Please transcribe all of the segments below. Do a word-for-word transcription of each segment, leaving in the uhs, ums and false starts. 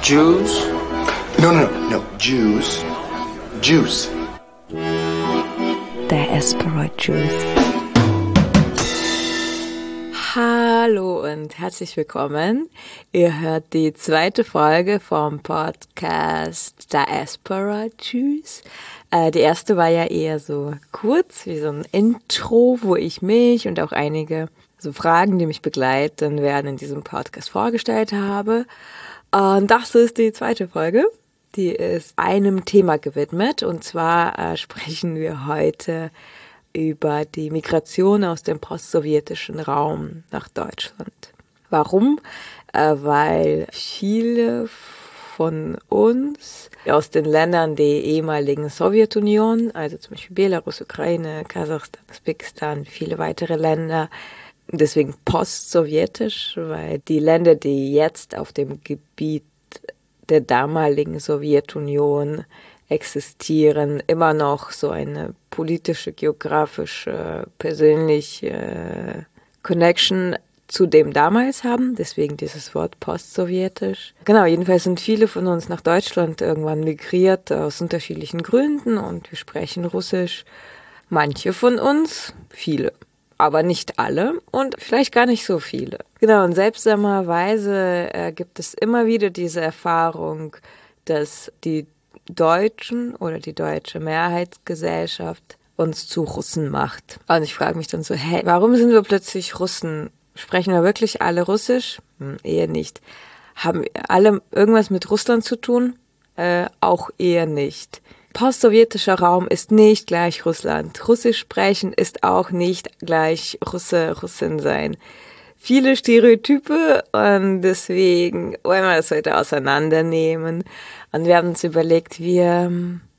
Jews? No, no, no. Jews. Juice. Diaspora Juice. Hallo und herzlich willkommen. Ihr hört die zweite Folge vom Podcast Diaspora Juice. Äh, die erste war ja eher so kurz, wie so ein Intro, wo ich mich und auch einige so Fragen, die mich begleiten werden, in diesem Podcast vorgestellt habe. Und das ist die zweite Folge. Die ist einem Thema gewidmet, und zwar äh, sprechen wir heute über die Migration aus dem postsowjetischen Raum nach Deutschland. Warum? Äh, weil viele von uns aus den Ländern der ehemaligen Sowjetunion, also zum Beispiel Belarus, Ukraine, Kasachstan, Usbekistan, viele weitere Länder, deswegen postsowjetisch, weil die Länder, die jetzt auf dem Gebiet der damaligen Sowjetunion existieren, immer noch so eine politische, geografische, persönliche Connection zu dem damals haben, deswegen dieses Wort postsowjetisch. Genau, jedenfalls sind viele von uns nach Deutschland irgendwann migriert aus unterschiedlichen Gründen und wir sprechen Russisch. Manche von uns, viele, aber nicht alle und vielleicht gar nicht so viele. Genau, und seltsamerweise äh, gibt es immer wieder diese Erfahrung, dass die Deutschen oder die deutsche Mehrheitsgesellschaft uns zu Russen macht. Und ich frage mich dann so, hey, warum sind wir plötzlich Russen? Sprechen wir wirklich alle Russisch? Hm, eher nicht. Haben wir alle irgendwas mit Russland zu tun? Äh, auch eher nicht. Postsowjetischer Raum ist nicht gleich Russland. Russisch sprechen ist auch nicht gleich Russe, Russin sein. Viele Stereotype und deswegen wollen wir das heute auseinandernehmen. Und wir haben uns überlegt, wir,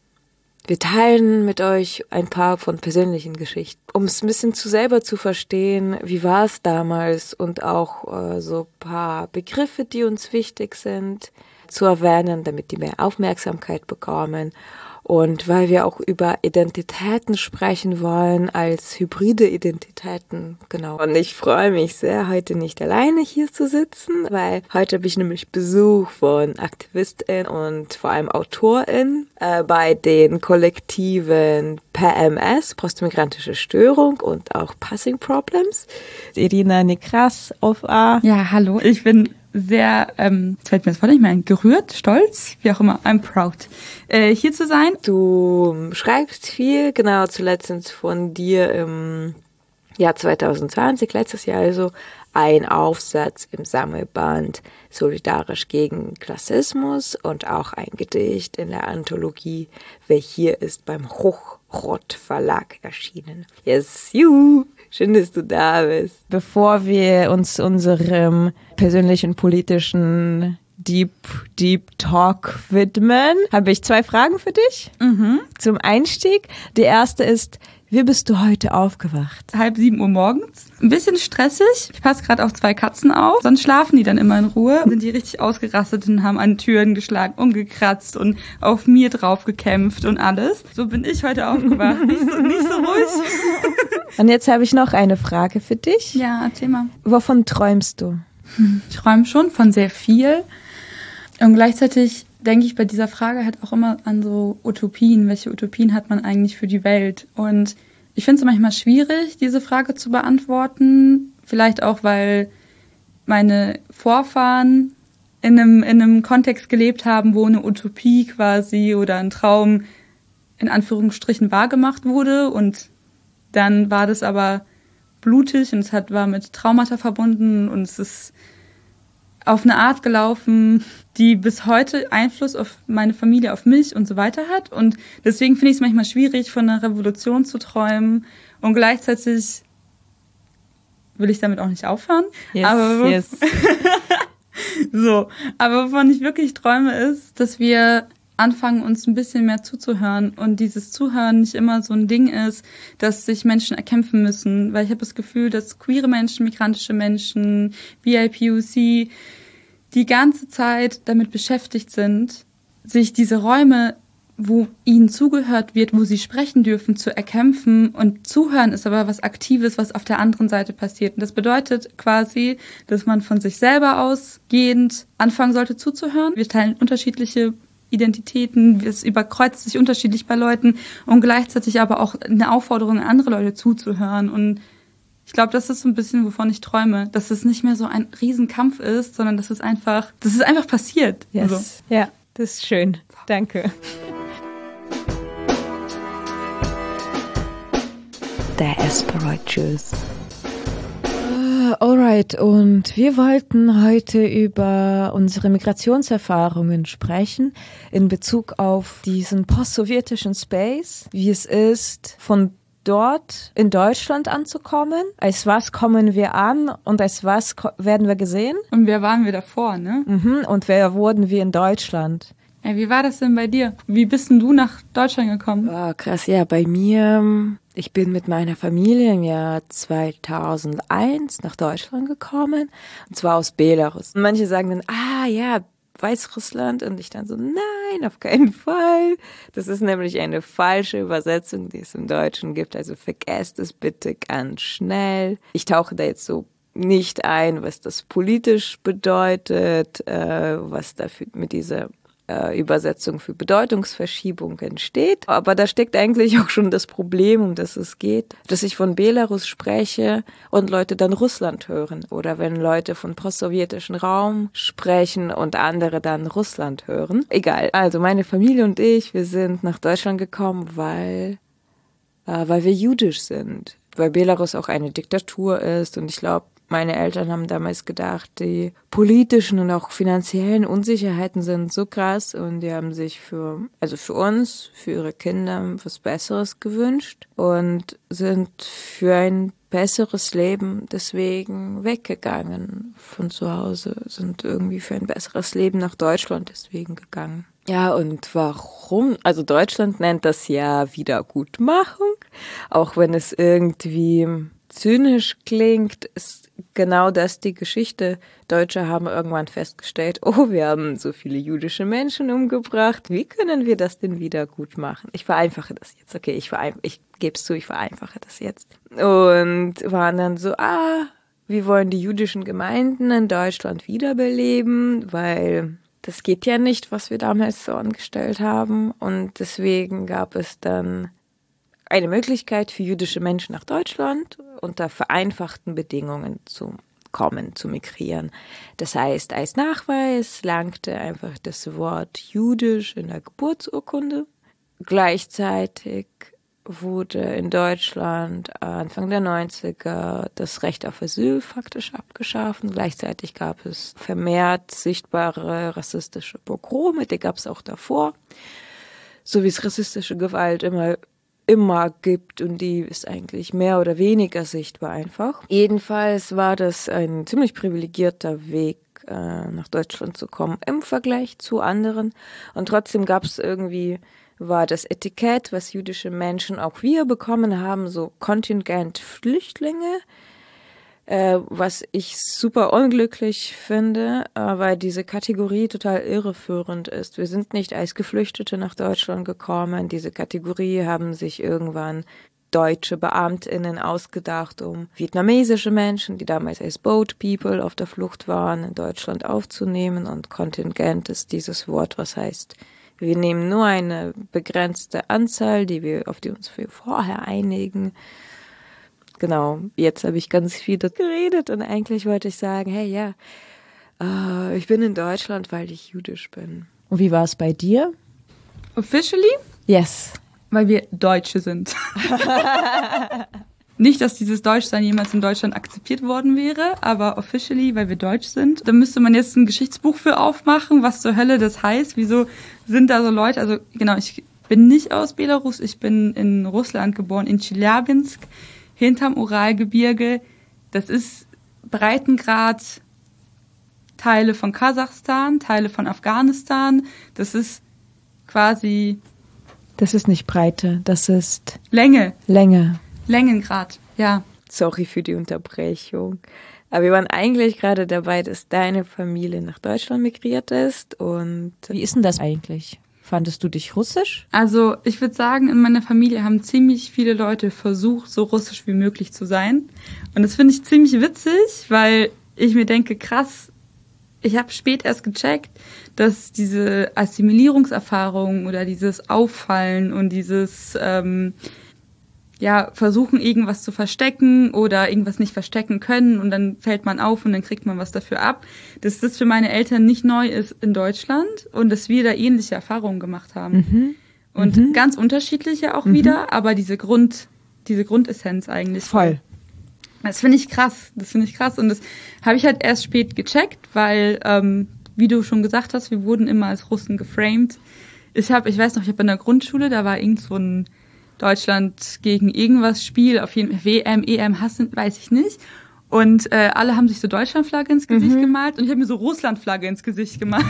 wir teilen mit euch ein paar von persönlichen Geschichten, um es ein bisschen zu selber zu verstehen, wie war es damals und auch äh, so ein paar Begriffe, die uns wichtig sind, zu erwähnen, damit die mehr Aufmerksamkeit bekommen. Und weil wir auch über Identitäten sprechen wollen, als hybride Identitäten, genau. Und ich freue mich sehr, heute nicht alleine hier zu sitzen, weil heute habe ich nämlich Besuch von AktivistInnen und vor allem AutorInnen äh, bei den Kollektiven P M S, Postmigrantische Störung, und auch Passing Problems. Irina Nekrasova. Ja, hallo, ich bin sehr, ähm, jetzt fällt mir das voll nicht mehr ein, gerührt, stolz, wie auch immer, I'm proud, äh, hier zu sein. Du schreibst viel, genau, zuletzt von dir im Jahr zwanzig zwanzig, letztes Jahr also, ein Aufsatz im Sammelband Solidarisch gegen Klassismus und auch ein Gedicht in der Anthologie Wer hier ist beim Hochrott Verlag erschienen. Yes, juhu! Schön, dass du da bist. Bevor wir uns unserem persönlichen politischen Deep, Deep Talk widmen, habe ich zwei Fragen für dich. Mhm. Zum Einstieg. Die erste ist, wie bist du heute aufgewacht? Halb sieben Uhr morgens. Ein bisschen stressig. Ich passe gerade auf zwei Katzen auf. Sonst schlafen die dann immer in Ruhe. Sind die richtig ausgerastet und haben an Türen geschlagen und gekratzt und auf mir drauf gekämpft und alles. So bin ich heute aufgewacht. Nicht so, nicht so ruhig. Und jetzt habe ich noch eine Frage für dich. Ja, erzähl mal. Wovon träumst du? Ich träume schon von sehr viel. Und gleichzeitig denke ich bei dieser Frage halt auch immer an so Utopien. Welche Utopien hat man eigentlich für die Welt? Und ich finde es manchmal schwierig, diese Frage zu beantworten. Vielleicht auch, weil meine Vorfahren in einem, in einem Kontext gelebt haben, wo eine Utopie quasi oder ein Traum in Anführungsstrichen wahrgemacht wurde. Und dann war das aber blutig und es hat, war mit Traumata verbunden und es ist auf eine Art gelaufen, die bis heute Einfluss auf meine Familie, auf mich und so weiter hat. Und deswegen finde ich es manchmal schwierig, von einer Revolution zu träumen. Und gleichzeitig will ich damit auch nicht aufhören. Yes, aber yes. so, aber wovon ich wirklich träume, ist, dass wir anfangen, uns ein bisschen mehr zuzuhören und dieses Zuhören nicht immer so ein Ding ist, dass sich Menschen erkämpfen müssen, weil ich habe das Gefühl, dass queere Menschen, migrantische Menschen, B I P O C die ganze Zeit damit beschäftigt sind, sich diese Räume wo ihnen zugehört wird, wo sie sprechen dürfen, zu erkämpfen. Und Zuhören ist aber was Aktives, was auf der anderen Seite passiert. Und das bedeutet quasi, dass man von sich selber ausgehend anfangen sollte zuzuhören. Wir teilen unterschiedliche Identitäten, es überkreuzt sich unterschiedlich bei Leuten und gleichzeitig aber auch eine Aufforderung an andere Leute zuzuhören. Und ich glaube, das ist so ein bisschen, wovon ich träume, dass es nicht mehr so ein Riesenkampf ist, sondern dass es einfach, dass es einfach passiert. Yes. Also. Ja, das ist schön. Danke. Diaspora Juice. Uh, alright, und wir wollten heute über unsere Migrationserfahrungen sprechen in Bezug auf diesen post-sowjetischen Space, wie es ist, von dort in Deutschland anzukommen. Als was kommen wir an und als was ko- werden wir gesehen? Und wer waren wir davor, ne? Mhm, und wer wurden wir in Deutschland? Ja, wie war das denn bei dir? Wie bist denn du nach Deutschland gekommen? Oh, krass, ja, bei mir, ich bin mit meiner Familie im Jahr zweitausendeins nach Deutschland gekommen, und zwar aus Belarus. Und manche sagen dann, ah ja, Weißrussland, und ich dann so, nein, auf keinen Fall. Das ist nämlich eine falsche Übersetzung, die es im Deutschen gibt, also vergesst es bitte ganz schnell. Ich tauche da jetzt so nicht ein, was das politisch bedeutet, äh, was dafür mit dieser Übersetzung für Bedeutungsverschiebung entsteht. Aber da steckt eigentlich auch schon das Problem, um das es geht, dass ich von Belarus spreche und Leute dann Russland hören. Oder wenn Leute von postsowjetischen Raum sprechen und andere dann Russland hören. Egal. Also meine Familie und ich, wir sind nach Deutschland gekommen, weil, äh, weil wir jüdisch sind. Weil Belarus auch eine Diktatur ist, und ich glaube, meine Eltern haben damals gedacht, die politischen und auch finanziellen Unsicherheiten sind so krass, und die haben sich für, also für uns, für ihre Kinder was Besseres gewünscht und sind für ein besseres Leben deswegen weggegangen von zu Hause, sind irgendwie für ein besseres Leben nach Deutschland deswegen gegangen. Ja, und warum? Also Deutschland nennt das ja Wiedergutmachung, auch wenn es irgendwie zynisch klingt, ist genau das die Geschichte. Deutsche haben irgendwann festgestellt, oh, wir haben so viele jüdische Menschen umgebracht, wie können wir das denn wieder gut machen? Ich vereinfache das jetzt, okay, ich, verein- ich gebe es zu, ich vereinfache das jetzt. Und waren dann so, ah, wir wollen die jüdischen Gemeinden in Deutschland wiederbeleben, weil das geht ja nicht, was wir damals so angestellt haben. Und deswegen gab es dann eine Möglichkeit für jüdische Menschen nach Deutschland unter vereinfachten Bedingungen zu kommen, zu migrieren. Das heißt, als Nachweis langte einfach das Wort jüdisch in der Geburtsurkunde. Gleichzeitig wurde in Deutschland Anfang der neunziger das Recht auf Asyl faktisch abgeschafft. Gleichzeitig gab es vermehrt sichtbare rassistische Pogrome, die gab es auch davor. So wie es rassistische Gewalt immer immer gibt, und die ist eigentlich mehr oder weniger sichtbar einfach. Jedenfalls war das ein ziemlich privilegierter Weg, äh, nach Deutschland zu kommen im Vergleich zu anderen, und trotzdem gab es irgendwie, war das Etikett, was jüdische Menschen, auch wir bekommen haben, so Kontingent Flüchtlinge, äh, was ich super unglücklich finde, äh, weil diese Kategorie total irreführend ist. Wir sind nicht als Geflüchtete nach Deutschland gekommen. Diese Kategorie haben sich irgendwann deutsche BeamtInnen ausgedacht, um vietnamesische Menschen, die damals als Boat People auf der Flucht waren, in Deutschland aufzunehmen. Und Kontingent ist dieses Wort, was heißt, wir nehmen nur eine begrenzte Anzahl, die wir, auf die uns wir vorher einigen. Genau, jetzt habe ich ganz viel geredet, und eigentlich wollte ich sagen, hey, ja, äh, ich bin in Deutschland, weil ich jüdisch bin. Und wie war es bei dir? Officially? Yes. Weil wir Deutsche sind. Nicht, dass dieses Deutschsein jemals in Deutschland akzeptiert worden wäre, aber officially, weil wir Deutsch sind. Da müsste man jetzt ein Geschichtsbuch für aufmachen, was zur Hölle das heißt. Wieso sind da so Leute, also genau, ich bin nicht aus Belarus, ich bin in Russland geboren, in Tscheljabinsk, hinterm Uralgebirge. Das ist Breitengrad, Teile von Kasachstan, Teile von Afghanistan. Das ist quasi... Das ist nicht Breite, das ist... Länge. Länge. Längengrad, ja. Sorry für die Unterbrechung. Aber wir waren eigentlich gerade dabei, dass deine Familie nach Deutschland migriert ist. Und wie ist denn das eigentlich? Fandest du dich russisch? Also ich würde sagen, in meiner Familie haben ziemlich viele Leute versucht, so russisch wie möglich zu sein. Und das finde ich ziemlich witzig, weil ich mir denke, krass, ich habe spät erst gecheckt, dass diese Assimilierungserfahrung oder dieses Auffallen und dieses ähm, ja versuchen, irgendwas zu verstecken oder irgendwas nicht verstecken können und dann fällt man auf und dann kriegt man was dafür ab, dass das für meine Eltern nicht neu ist in Deutschland und dass wir da ähnliche Erfahrungen gemacht haben. Mhm. Und mhm. ganz unterschiedliche auch mhm. wieder, aber diese Grund, diese Grundessenz eigentlich. Voll. Das finde ich krass, das finde ich krass und das habe ich halt erst spät gecheckt, weil, ähm, wie du schon gesagt hast, wir wurden immer als Russen geframed. Ich habe, ich weiß noch, ich habe in der Grundschule, da war irgend so ein Deutschland gegen irgendwas Spiel, auf jeden Fall W M, E M, hassen, weiß ich nicht. Und äh, alle haben sich so Deutschlandflagge ins Gesicht mhm. gemalt und ich habe mir so Russlandflagge ins Gesicht gemalt.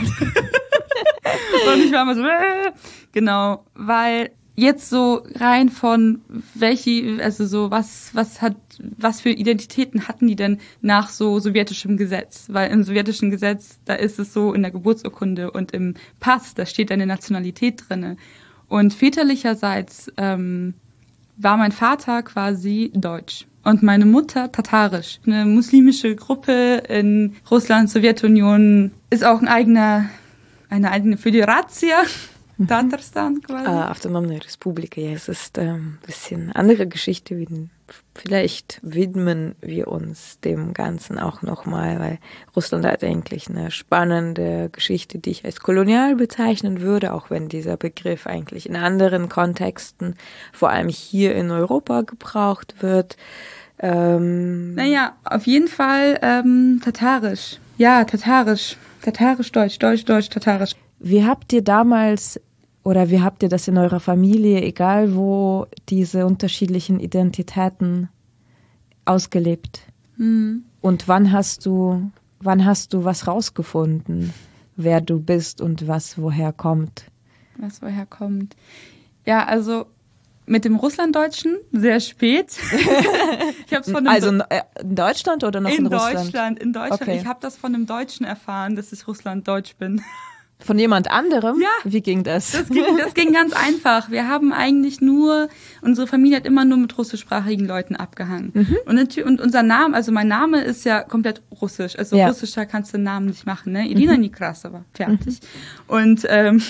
Und ich war immer so, äh, genau, weil jetzt so rein von welche, also so was, was hat, was für Identitäten hatten die denn nach so sowjetischem Gesetz? Weil im sowjetischen Gesetz, da ist es so in der Geburtsurkunde und im Pass, da steht deine Nationalität drinne. Und väterlicherseits ähm, war mein Vater quasi deutsch und meine Mutter tatarisch. Eine muslimische Gruppe in Russland, Sowjetunion, ist auch ein eigener, eine eigene Föderation. Tatarstan quasi. Ah, Autonomie Republika, ja, es ist ein ähm, bisschen andere Geschichte. Wie, vielleicht widmen wir uns dem Ganzen auch nochmal, weil Russland hat eigentlich eine spannende Geschichte, die ich als kolonial bezeichnen würde, auch wenn dieser Begriff eigentlich in anderen Kontexten, vor allem hier in Europa, gebraucht wird. Ähm, naja, auf jeden Fall ähm, tatarisch. Ja, tatarisch. Tatarisch-Deutsch, Deutsch-Deutsch, tatarisch. Wie habt ihr damals oder wie habt ihr das in eurer Familie, egal wo, diese unterschiedlichen Identitäten ausgelebt? Mhm. Und wann hast du, wann hast du was rausgefunden, wer du bist und was woher kommt? Was woher kommt? Ja, also mit dem Russlanddeutschen sehr spät. Ich hab's von einem also in Deutschland oder noch in, in Russland? Deutschland, in Deutschland. Okay. Ich habe das von einem Deutschen erfahren, dass ich Russlanddeutsch bin. Von jemand anderem? Ja. Wie ging das? Das ging, das ging ganz einfach. Wir haben eigentlich nur, unsere Familie hat immer nur mit russischsprachigen Leuten abgehangen. Mhm. Und, und unser Name, also mein Name ist ja komplett russisch. Also ja. russischer kannst du den Namen nicht machen, ne? Irina mhm. Nekrasova, fertig. Mhm. Und, ähm,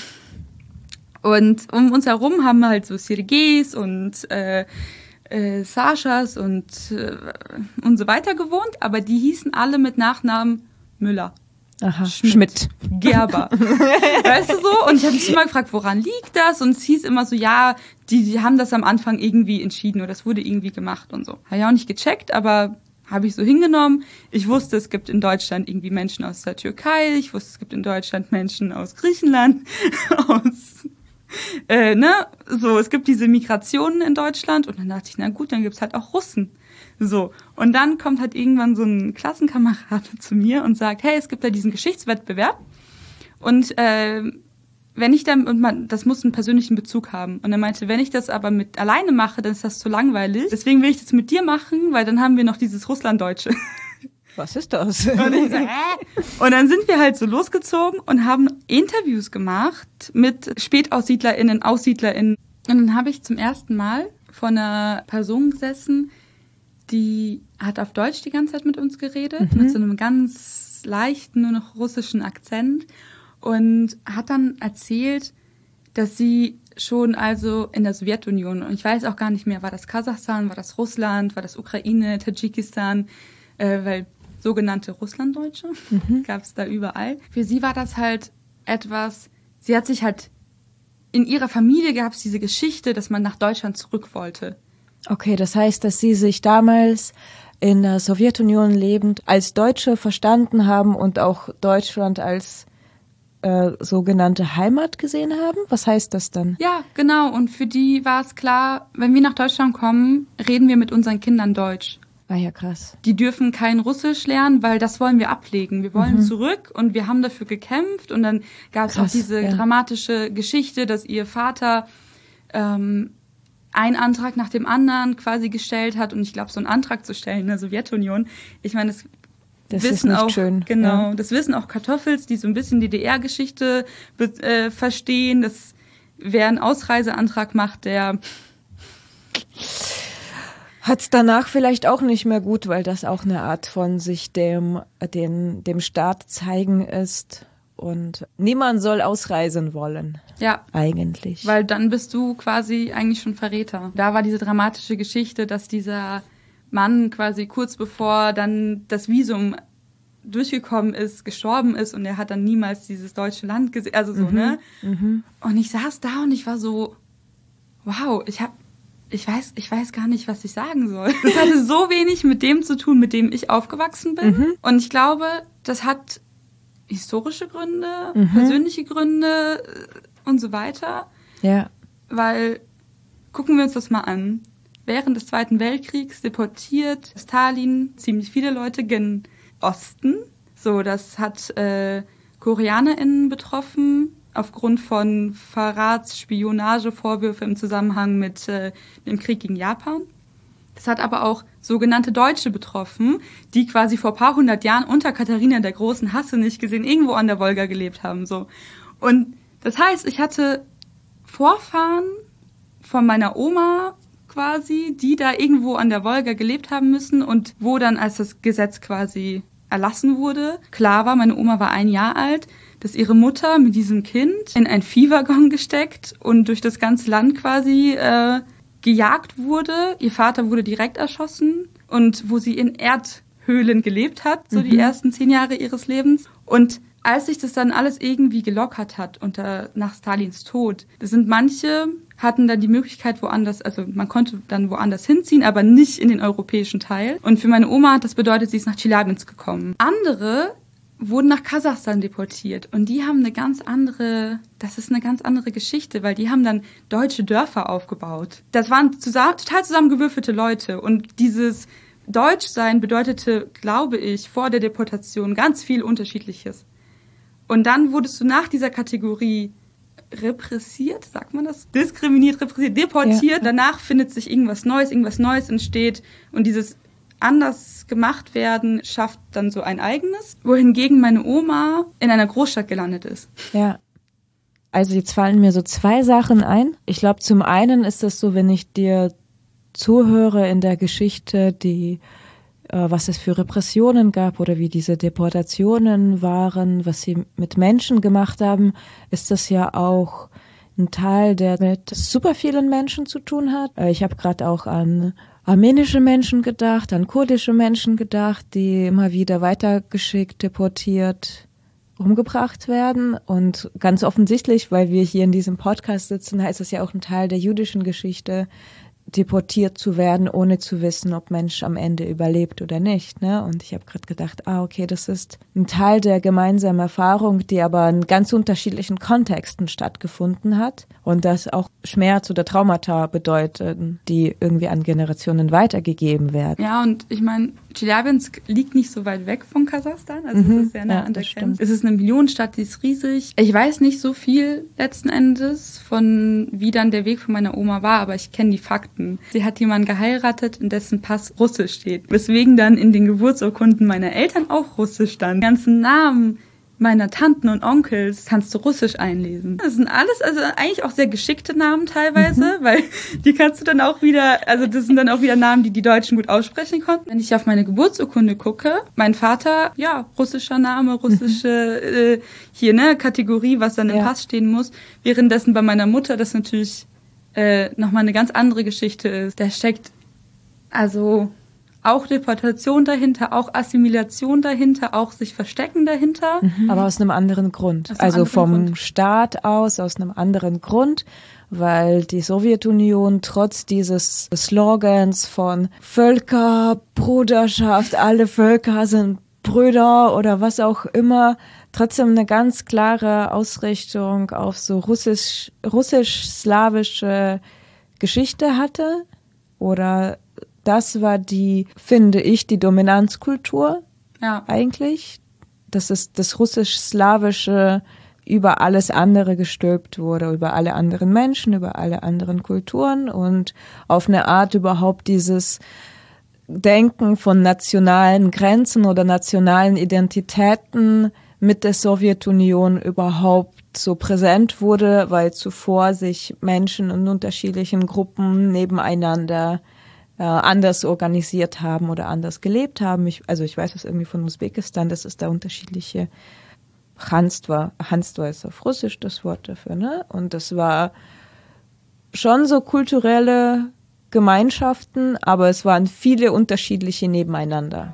und um uns herum haben wir halt so Sergejs und äh, äh, Saschas und, äh, und so weiter gewohnt, aber die hießen alle mit Nachnamen Müller. Aha, Schmidt. Schmidt. Gerber. Weißt du so? Und ich habe mich immer gefragt, woran liegt das? Und es hieß immer so, ja, die, die haben das am Anfang irgendwie entschieden oder das wurde irgendwie gemacht und so. Habe ich auch nicht gecheckt, aber habe ich so hingenommen. Ich wusste, es gibt in Deutschland irgendwie Menschen aus der Türkei. Ich wusste, es gibt in Deutschland Menschen aus Griechenland, aus, äh, ne? So, es gibt diese Migrationen in Deutschland. Und dann dachte ich, na gut, dann gibt's halt auch Russen. So, und dann kommt halt irgendwann so ein Klassenkamerad zu mir und sagt, hey, es gibt da diesen Geschichtswettbewerb und äh, wenn ich dann, und man, das muss einen persönlichen Bezug haben. Und er meinte, wenn ich das aber mit alleine mache, dann ist das zu langweilig. Deswegen will ich das mit dir machen, weil dann haben wir noch dieses Russlanddeutsche. Was ist das? Und, ich so, äh? Und dann sind wir halt so losgezogen und haben Interviews gemacht mit SpätaussiedlerInnen, AussiedlerInnen. Und dann habe ich zum ersten Mal vor einer Person gesessen, die hat auf Deutsch die ganze Zeit mit uns geredet, mhm. mit so einem ganz leichten, nur noch russischen Akzent und hat dann erzählt, dass sie schon also in der Sowjetunion, und ich weiß auch gar nicht mehr, war das Kasachstan, war das Russland, war das Ukraine, Tadschikistan, äh, weil sogenannte Russlanddeutsche mhm. gab es da überall. Für sie war das halt etwas, sie hat sich halt, in ihrer Familie gab es diese Geschichte, dass man nach Deutschland zurück wollte. Okay, das heißt, dass Sie sich damals in der Sowjetunion lebend als Deutsche verstanden haben und auch Deutschland als äh, sogenannte Heimat gesehen haben? Was heißt das dann? Ja, genau. Und für die war es klar, wenn wir nach Deutschland kommen, reden wir mit unseren Kindern Deutsch. Ah ja, krass. Die dürfen kein Russisch lernen, weil das wollen wir ablegen. Wir wollen mhm. zurück und wir haben dafür gekämpft. Und dann gab es auch diese ja. dramatische Geschichte, dass ihr Vater ähm, einen Antrag nach dem anderen quasi gestellt hat. Und ich glaube, so einen Antrag zu stellen in der Sowjetunion, ich meine, das Das wissen ist nicht auch, schön. Genau, ja. das wissen auch Kartoffels, die so ein bisschen D D R-Geschichte äh, verstehen. Das, wer einen Ausreiseantrag macht, der hat's danach vielleicht auch nicht mehr gut, weil das auch eine Art von sich dem, den, dem Staat zeigen ist. Und niemand soll ausreisen wollen. Ja. Eigentlich. Weil dann bist du quasi eigentlich schon Verräter. Da war diese dramatische Geschichte, dass dieser Mann quasi kurz bevor dann das Visum durchgekommen ist, gestorben ist und er hat dann niemals dieses deutsche Land gesehen. Also so, mhm. ne? Mhm. Und ich saß da und ich war so, wow, ich hab, ich weiß, ich weiß gar nicht, was ich sagen soll. Das hatte so wenig mit dem zu tun, mit dem ich aufgewachsen bin. Mhm. Und ich glaube, das hat historische Gründe, mhm. persönliche Gründe und so weiter. Ja. Weil, gucken wir uns das mal an. Während des Zweiten Weltkriegs deportiert Stalin ziemlich viele Leute gen Osten. So, das hat äh, KoreanerInnen betroffen, aufgrund von Verrats-, Spionagevorwürfe im Zusammenhang mit äh, dem Krieg gegen Japan. Das hat aber auch sogenannte Deutsche betroffen, die quasi vor ein paar hundert Jahren unter Katharina der Großen, hast du nicht gesehen, irgendwo an der Wolga gelebt haben. So. Und das heißt, ich hatte Vorfahren von meiner Oma quasi, die da irgendwo an der Wolga gelebt haben müssen und wo dann, als das Gesetz quasi erlassen wurde, klar war, meine Oma war ein Jahr alt, dass ihre Mutter mit diesem Kind in ein Viehwaggon gesteckt und durch das ganze Land quasi äh, gejagt wurde. Ihr Vater wurde direkt erschossen und wo sie in Erdhöhlen gelebt hat, so mhm. die ersten zehn Jahre ihres Lebens. Und als sich das dann alles irgendwie gelockert hat unter nach Stalins Tod, das sind manche hatten dann die Möglichkeit woanders, also man konnte dann woanders hinziehen, aber nicht in den europäischen Teil. Und für meine Oma hat das bedeutet, sie ist nach Tscheljabinsk gekommen. Andere wurden nach Kasachstan deportiert und die haben eine ganz andere, das ist eine ganz andere Geschichte, weil die haben dann deutsche Dörfer aufgebaut. Das waren zusammen, total zusammengewürfelte Leute und dieses Deutschsein bedeutete, glaube ich, vor der Deportation ganz viel Unterschiedliches. Und dann wurdest du nach dieser Kategorie repressiert, sagt man das? Diskriminiert, repressiert, deportiert. Ja. Danach findet sich irgendwas Neues, irgendwas Neues entsteht und dieses anders gemacht werden schafft dann so ein eigenes, wohingegen meine Oma in einer Großstadt gelandet ist. Ja. Also jetzt fallen mir so zwei Sachen ein. Ich glaube, zum einen ist es so, wenn ich dir zuhöre in der Geschichte, die was es für Repressionen gab oder wie diese Deportationen waren, was sie mit Menschen gemacht haben, ist das ja auch ein Teil, der mit super vielen Menschen zu tun hat. Ich habe gerade auch an armenische Menschen gedacht, an kurdische Menschen gedacht, die immer wieder weitergeschickt, deportiert, umgebracht werden. Und ganz offensichtlich, weil wir hier in diesem Podcast sitzen, heißt es ja auch ein Teil der jüdischen Geschichte, deportiert zu werden, ohne zu wissen, ob Mensch am Ende überlebt oder nicht. Ne? Und ich habe gerade gedacht, ah, okay, das ist ein Teil der gemeinsamen Erfahrung, die aber in ganz unterschiedlichen Kontexten stattgefunden hat und das auch Schmerz oder Traumata bedeuten, die irgendwie an Generationen weitergegeben werden. Ja, und ich meine, Tscheljabinsk liegt nicht so weit weg von Kasachstan, also mhm, es ist sehr nah ja, an der Grenze. Grenze. Es ist eine Millionenstadt, die ist riesig. Ich weiß nicht so viel letzten Endes von, wie dann der Weg von meiner Oma war, aber ich kenne die Fakten. Sie hat jemanden geheiratet, in dessen Pass Russisch steht. Weswegen dann in den Geburtsurkunden meiner Eltern auch Russisch stand. Die ganzen Namen meiner Tanten und Onkels kannst du Russisch einlesen. Das sind alles, also eigentlich auch sehr geschickte Namen teilweise, mhm. weil die kannst du dann auch wieder, also das sind dann auch wieder Namen, die die Deutschen gut aussprechen konnten. Wenn ich auf meine Geburtsurkunde gucke, mein Vater, ja, russischer Name, russische, mhm. äh, hier, ne, Kategorie, was dann im ja. Pass stehen muss. Währenddessen bei meiner Mutter das natürlich äh, nochmal eine ganz andere Geschichte ist. Da steckt also auch Deportation dahinter, auch Assimilation dahinter, auch sich verstecken dahinter. Mhm. Aber aus einem anderen Grund. Aus einem also anderen vom Grund. Staat aus, aus einem anderen Grund, weil die Sowjetunion trotz dieses Slogans von Völkerbruderschaft, alle Völker sind Brüder oder was auch immer, trotzdem eine ganz klare Ausrichtung auf so russisch, russisch-slawische Geschichte hatte. Oder das war die, finde ich, die Dominanzkultur ja. eigentlich. Dass es das russisch-slawische über alles andere gestülpt wurde, über alle anderen Menschen, über alle anderen Kulturen und auf eine Art überhaupt dieses Denken von nationalen Grenzen oder nationalen Identitäten mit der Sowjetunion überhaupt so präsent wurde, weil zuvor sich Menschen in unterschiedlichen Gruppen nebeneinander äh, anders organisiert haben oder anders gelebt haben. Ich, also ich weiß das irgendwie von Usbekistan, dass es da unterschiedliche Khanstva, Khanstva ist auf Russisch das Wort dafür, ne? Und das war schon so kulturelle Gemeinschaften, aber es waren viele unterschiedliche nebeneinander.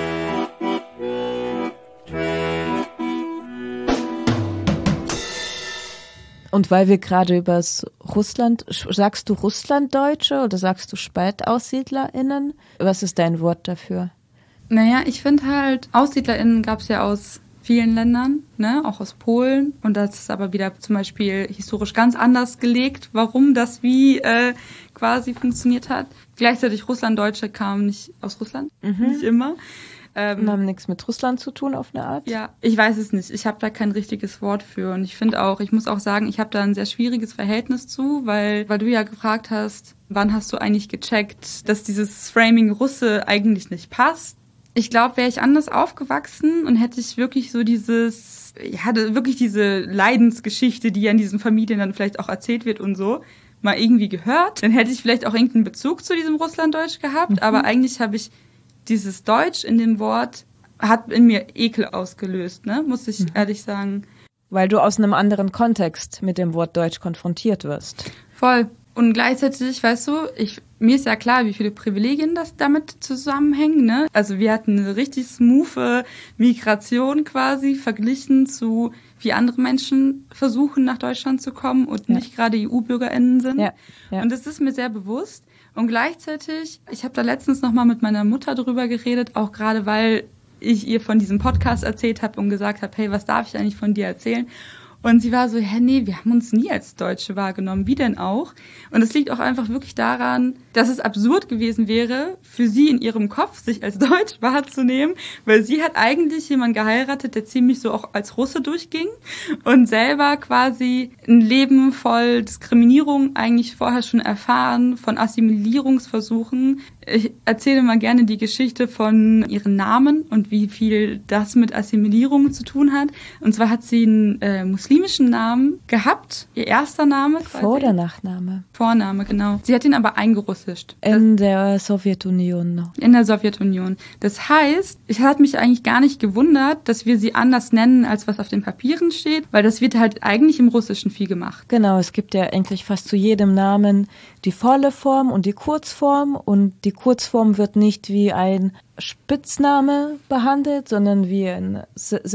Und weil wir gerade über Russland, sagst du Russlanddeutsche oder sagst du SpätaussiedlerInnen? Was ist dein Wort dafür? Naja, ich finde halt, AussiedlerInnen gab es ja aus vielen Ländern, ne, auch aus Polen. Und das ist aber wieder zum Beispiel historisch ganz anders gelegt, warum das wie äh, quasi funktioniert hat. Gleichzeitig Russlanddeutsche kamen nicht aus Russland, mhm. nicht immer. Ähm, haben nichts mit Russland zu tun auf eine Art? Ja, ich weiß es nicht. Ich habe da kein richtiges Wort für. Und ich finde auch, ich muss auch sagen, ich habe da ein sehr schwieriges Verhältnis zu, weil, weil du ja gefragt hast, wann hast du eigentlich gecheckt, dass dieses Framing Russe eigentlich nicht passt. Ich glaube, wäre ich anders aufgewachsen und hätte ich wirklich so dieses, ja, wirklich diese Leidensgeschichte, die ja in diesen Familien dann vielleicht auch erzählt wird und so, mal irgendwie gehört, dann hätte ich vielleicht auch irgendeinen Bezug zu diesem Russlanddeutsch gehabt. Mhm. Aber eigentlich habe ich dieses Deutsch in dem Wort hat in mir Ekel ausgelöst, ne? Muss ich mhm. ehrlich sagen. Weil du aus einem anderen Kontext mit dem Wort Deutsch konfrontiert wirst. Voll. Und gleichzeitig, weißt du, ich, mir ist ja klar, wie viele Privilegien das damit zusammenhängen, ne? Also wir hatten eine richtig smoothe Migration quasi verglichen zu, wie andere Menschen versuchen, nach Deutschland zu kommen und ja. nicht gerade E U-BürgerInnen sind. Ja. Ja. Und das ist mir sehr bewusst. Und gleichzeitig, ich habe da letztens nochmal mit meiner Mutter drüber geredet, auch gerade weil ich ihr von diesem Podcast erzählt habe und gesagt habe, hey, was darf ich eigentlich von dir erzählen? Und sie war so, hä, nee, wir haben uns nie als Deutsche wahrgenommen. Wie denn auch? Und es liegt auch einfach wirklich daran, dass es absurd gewesen wäre, für sie in ihrem Kopf sich als Deutsch wahrzunehmen, weil sie hat eigentlich jemanden geheiratet, der ziemlich so auch als Russe durchging und selber quasi ein Leben voll Diskriminierung eigentlich vorher schon erfahren, von Assimilierungsversuchen. Ich erzähle mal gerne die Geschichte von ihren Namen und wie viel das mit Assimilierung zu tun hat. Und zwar hat sie einen äh, muslimischen Namen gehabt, ihr erster Name. Vor- oder Nachname? Vorname, genau. Sie hat ihn aber eingerussischt. In das, der Sowjetunion noch. In der Sowjetunion. Das heißt, ich hat mich eigentlich gar nicht gewundert, dass wir sie anders nennen, als was auf den Papieren steht, weil das wird halt eigentlich im Russischen viel gemacht. Genau, es gibt ja eigentlich fast zu jedem Namen die volle Form und die Kurzform und die Kurzform wird nicht wie ein Spitzname behandelt, sondern wie eine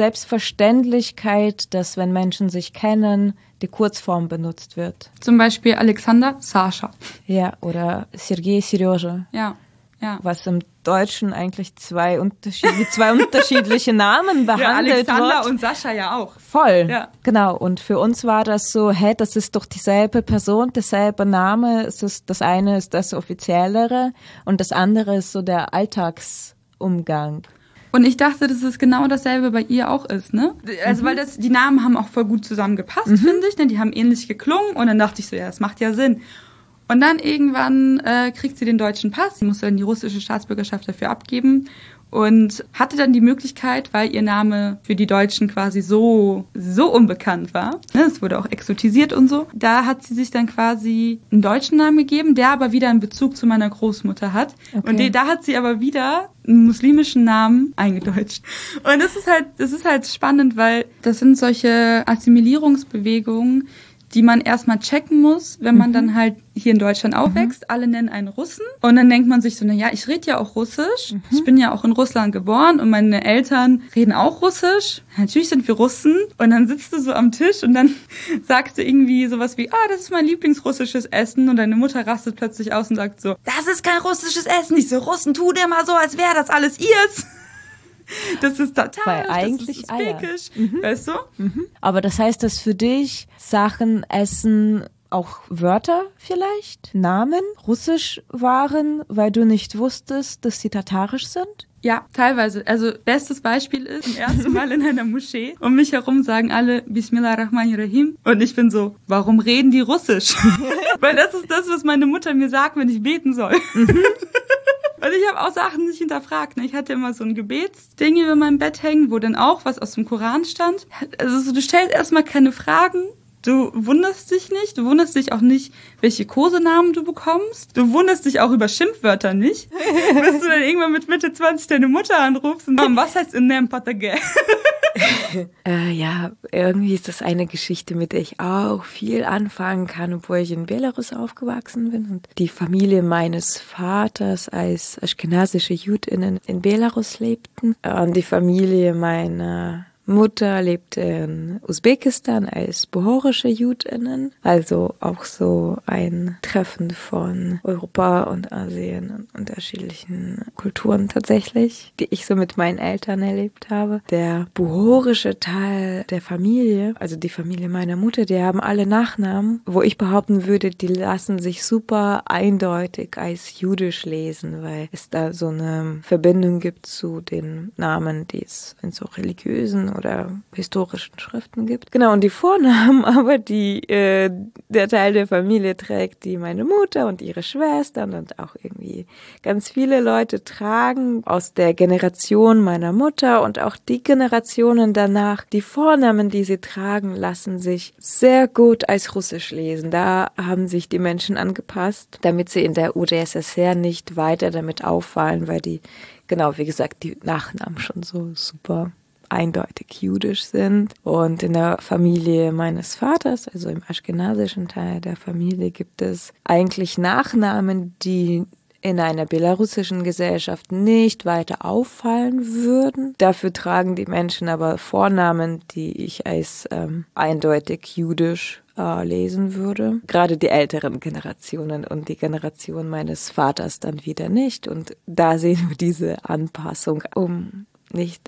Selbstverständlichkeit, dass wenn Menschen sich kennen, die Kurzform benutzt wird. Zum Beispiel Alexander, Sascha. Ja, oder Sergei, Serежа. Ja, ja. Was im Deutschen eigentlich zwei, Unterschied- wie zwei unterschiedliche Namen behandelt ja, Alexander wird. Und Sascha ja auch. Voll, ja. Genau. Und für uns war das so, hä, das ist doch dieselbe Person, derselbe Name. Es ist, das eine ist das Offiziellere und das andere ist so der Alltagsumgang. Und ich dachte, dass es genau dasselbe bei ihr auch ist, ne? Also, mhm. weil das, die Namen haben auch voll gut zusammengepasst, mhm. finde ich, ne? Die haben ähnlich geklungen und dann dachte ich so, ja, das macht ja Sinn. Und dann irgendwann äh, kriegt sie den deutschen Pass, sie musste dann die russische Staatsbürgerschaft dafür abgeben und hatte dann die Möglichkeit, weil ihr Name für die Deutschen quasi so so unbekannt war, ne, es wurde auch exotisiert und so, da hat sie sich dann quasi einen deutschen Namen gegeben, der aber wieder einen Bezug zu meiner Großmutter hat. Okay. Und die, da hat sie aber wieder einen muslimischen Namen eingedeutscht. Und das ist halt, das ist halt spannend, weil das sind solche Assimilierungsbewegungen, die man erstmal checken muss, wenn man mhm. dann halt hier in Deutschland aufwächst. Mhm. Alle nennen einen Russen. Und dann denkt man sich so, na ja, ich rede ja auch Russisch. Mhm. Ich bin ja auch in Russland geboren und meine Eltern reden auch Russisch. Natürlich sind wir Russen. Und dann sitzt du so am Tisch und dann sagst du irgendwie sowas wie, ah, das ist mein Lieblingsrussisches Essen. Und deine Mutter rastet plötzlich aus und sagt so, das ist kein russisches Essen. Ich so, Russen tun immer so, als wäre das alles ihrs. Das ist total, eigentlich das ist usbekisch, mhm. weißt du? Mhm. Aber das heißt, dass für dich Sachen, Essen, auch Wörter vielleicht, Namen, russisch waren, weil du nicht wusstest, dass sie tatarisch sind? Ja, teilweise. Also bestes Beispiel ist, zum ersten Mal in einer Moschee. Um mich herum sagen alle Bismillahirrahmanirrahim. Und ich bin so, warum reden die Russisch? Weil das ist das, was meine Mutter mir sagt, wenn ich beten soll. Mhm. Also ich habe auch Sachen nicht hinterfragt. Ne? Ich hatte immer so ein Gebetsding über meinem Bett hängen, wo dann auch was aus dem Koran stand. Also so, du stellst erstmal keine Fragen. Du wunderst dich nicht, du wunderst dich auch nicht, welche Kosenamen du bekommst. Du wunderst dich auch über Schimpfwörter nicht. Bis du dann irgendwann mit Mitte zwanzig deine Mutter anrufst und Mom, was heißt in nem Patage? äh, ja, irgendwie ist das eine Geschichte, mit der ich auch viel anfangen kann, obwohl ich in Belarus aufgewachsen bin und die Familie meines Vaters als aschkenasische JudInnen in Belarus lebten. Und die Familie meiner Mutter lebte in Usbekistan als bohorische JudInnen, also auch so ein Treffen von Europa und Asien und unterschiedlichen Kulturen tatsächlich, die ich so mit meinen Eltern erlebt habe. Der bohorische Teil der Familie, also die Familie meiner Mutter, die haben alle Nachnamen, wo ich behaupten würde, die lassen sich super eindeutig als jüdisch lesen, weil es da so eine Verbindung gibt zu den Namen, die es in so religiösen oder historischen Schriften gibt. Genau, und die Vornamen aber, die äh, der Teil der Familie trägt, die meine Mutter und ihre Schwestern und auch irgendwie ganz viele Leute tragen aus der Generation meiner Mutter und auch die Generationen danach. Die Vornamen, die sie tragen, lassen sich sehr gut als Russisch lesen. Da haben sich die Menschen angepasst, damit sie in der U d S S R nicht weiter damit auffallen, weil die, genau, wie gesagt, die Nachnamen schon so super eindeutig jüdisch sind. Und in der Familie meines Vaters, also im aschkenasischen Teil der Familie, gibt es eigentlich Nachnamen, die in einer belarussischen Gesellschaft nicht weiter auffallen würden. Dafür tragen die Menschen aber Vornamen, die ich als ähm, eindeutig jüdisch äh, lesen würde. Gerade die älteren Generationen und die Generation meines Vaters dann wieder nicht. Und da sehen wir diese Anpassung, um nicht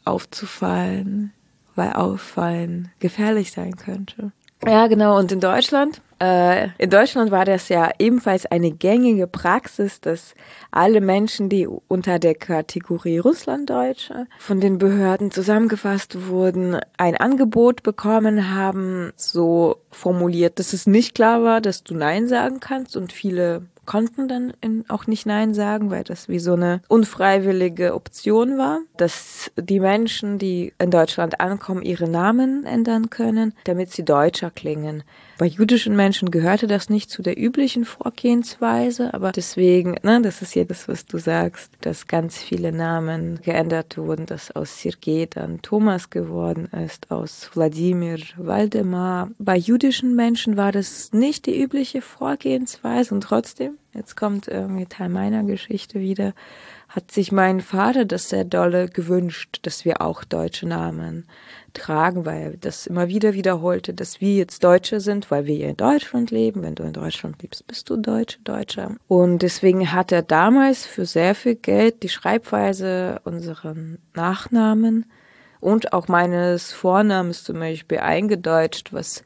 aufzufallen, weil Auffallen gefährlich sein könnte. Ja, genau. Und in Deutschland, äh, in Deutschland war das ja ebenfalls eine gängige Praxis, dass alle Menschen, die unter der Kategorie Russlanddeutsche von den Behörden zusammengefasst wurden, ein Angebot bekommen haben, so formuliert, dass es nicht klar war, dass du Nein sagen kannst, und viele konnten dann auch nicht Nein sagen, weil das wie so eine unfreiwillige Option war, dass die Menschen, die in Deutschland ankommen, ihre Namen ändern können, damit sie deutscher klingen. Bei jüdischen Menschen gehörte das nicht zu der üblichen Vorgehensweise, aber deswegen, ne, das ist ja das, was du sagst, dass ganz viele Namen geändert wurden, dass aus Sergei dann Thomas geworden ist, aus Wladimir Waldemar. Bei jüdischen Menschen war das nicht die übliche Vorgehensweise, und trotzdem, jetzt kommt irgendwie Teil meiner Geschichte wieder, hat sich mein Vater das sehr dolle gewünscht, dass wir auch deutsche Namen tragen, weil er das immer wieder wiederholte, dass wir jetzt Deutsche sind, weil wir hier in Deutschland leben. Wenn du in Deutschland lebst, bist du Deutsche, Deutscher. Und deswegen hat er damals für sehr viel Geld die Schreibweise unseren Nachnamen und auch meines Vornamens zum Beispiel eingedeutscht, was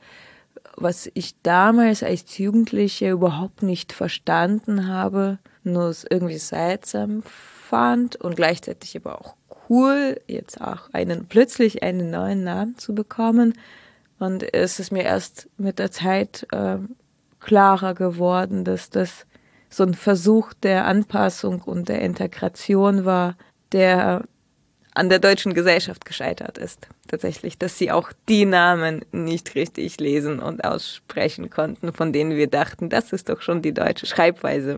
was ich damals als Jugendliche überhaupt nicht verstanden habe, nur es irgendwie seltsam fand und gleichzeitig aber auch cool, jetzt auch einen plötzlich einen neuen Namen zu bekommen. Und es ist mir erst mit der Zeit äh, klarer geworden, dass das so ein Versuch der Anpassung und der Integration war, der an der deutschen Gesellschaft gescheitert ist. Tatsächlich, dass sie auch die Namen nicht richtig lesen und aussprechen konnten, von denen wir dachten, das ist doch schon die deutsche Schreibweise.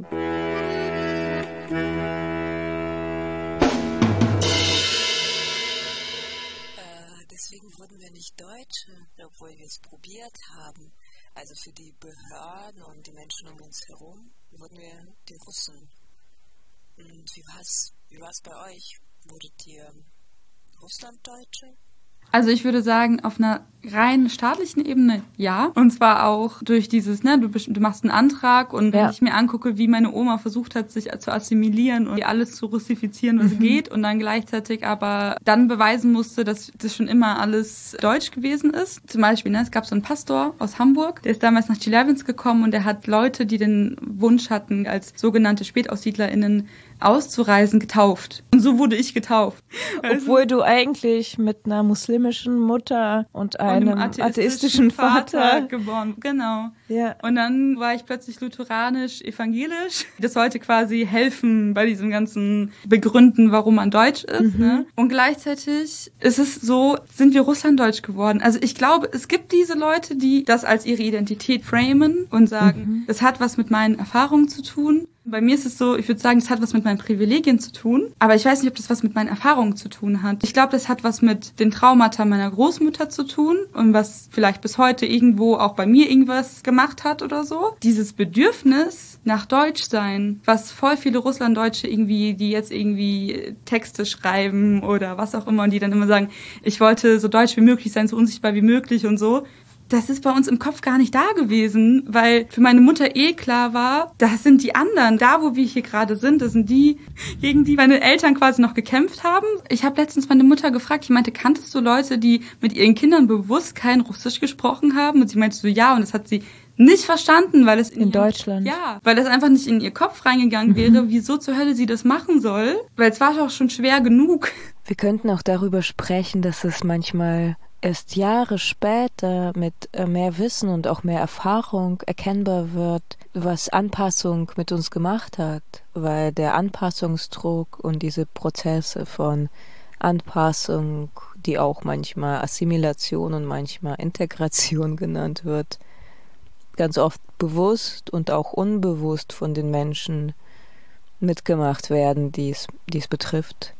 Äh, deswegen wurden wir nicht Deutsche, obwohl wir es probiert haben. Also für die Behörden und die Menschen um uns herum wurden wir die Russen. Und wie war's, wie war's bei euch? Wurdet ihr Russlanddeutsche? Also ich würde sagen, auf einer rein staatlichen Ebene ja. Und zwar auch durch dieses, ne, du, du machst einen Antrag, und wenn ja. ich mir angucke, wie meine Oma versucht hat, sich zu assimilieren und alles zu russifizieren, was mhm. geht, und dann gleichzeitig aber dann beweisen musste, dass das schon immer alles deutsch gewesen ist. Zum Beispiel, ne, es gab so einen Pastor aus Hamburg, der ist damals nach Chelyabinsk gekommen, und der hat Leute, die den Wunsch hatten, als sogenannte SpätaussiedlerInnen auszureisen, getauft. Und so wurde ich getauft. Obwohl du eigentlich mit einer muslimischen Mutter und einem, und einem atheistischen, atheistischen Vater, Vater geboren, genau. Ja. Und dann war ich plötzlich lutheranisch-evangelisch. Das sollte quasi helfen bei diesem ganzen Begründen, warum man deutsch ist. Mhm. Ne? Und gleichzeitig ist es so, sind wir russlanddeutsch geworden. Also ich glaube, es gibt diese Leute, die das als ihre Identität framen und sagen, mhm. das hat was mit meinen Erfahrungen zu tun. Bei mir ist es so, ich würde sagen, das hat was mit meinen Privilegien zu tun, aber ich weiß nicht, ob das was mit meinen Erfahrungen zu tun hat. Ich glaube, das hat was mit den Traumata meiner Großmutter zu tun und was vielleicht bis heute irgendwo auch bei mir irgendwas gemacht hat oder so. Dieses Bedürfnis nach Deutschsein, was voll viele Russlanddeutsche irgendwie, die jetzt irgendwie Texte schreiben oder was auch immer und die dann immer sagen, ich wollte so deutsch wie möglich sein, so unsichtbar wie möglich und so. Das ist bei uns im Kopf gar nicht da gewesen, weil für meine Mutter eh klar war, das sind die anderen. Da, wo wir hier gerade sind, das sind die, gegen die meine Eltern quasi noch gekämpft haben. Ich habe letztens meine Mutter gefragt, ich meinte, kanntest du Leute, die mit ihren Kindern bewusst kein Russisch gesprochen haben? Und sie meinte so, ja, und das hat sie nicht verstanden, weil es in, in ihren, Deutschland. Ja, weil das einfach nicht in ihr Kopf reingegangen mhm. wäre, wieso zur Hölle sie das machen soll. Weil es war doch schon schwer genug. Wir könnten auch darüber sprechen, dass es manchmal erst Jahre später mit mehr Wissen und auch mehr Erfahrung erkennbar wird, was Anpassung mit uns gemacht hat, weil der Anpassungsdruck und diese Prozesse von Anpassung, die auch manchmal Assimilation und manchmal Integration genannt wird, ganz oft bewusst und auch unbewusst von den Menschen mitgemacht werden, die es, die es betrifft.